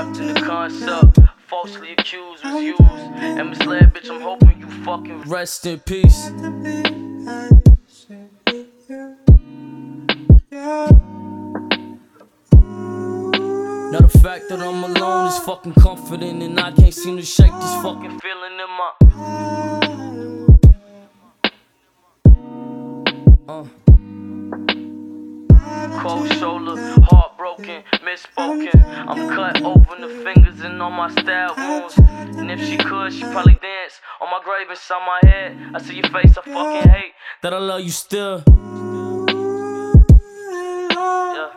trapped in the concept, falsely accused, was used, and misled, bitch, I'm hoping you fucking rest in peace. Now the fact that I'm alone is fucking comforting, and I can't seem to shake this fucking feeling in my cold shoulder, heartbroken, misspoken. I'm cut open the fingers and on my stab wounds. And if she could, she'd probably dance on my grave inside my head. I see your face, I fucking hate that I love you still. Yeah.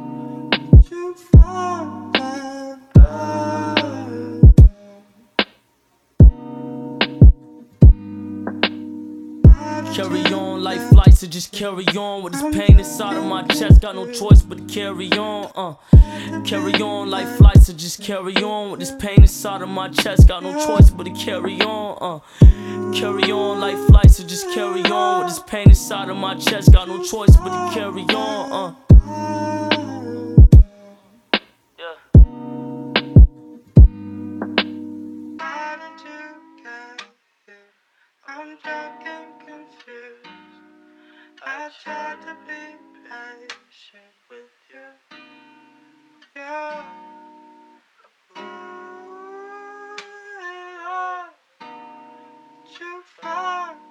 Carry on, life flights, so just carry on with this pain inside of my chest. Got no choice but to carry on. Carry on, life flights, so just carry on with this pain inside of my chest. Got no choice but to carry on. Carry on, life flights, so just carry on with this pain inside of my chest. Got no choice but to carry on. I'm drunk and confused. I tried to be patient with you. Yeah. Ooh, yeah. But you found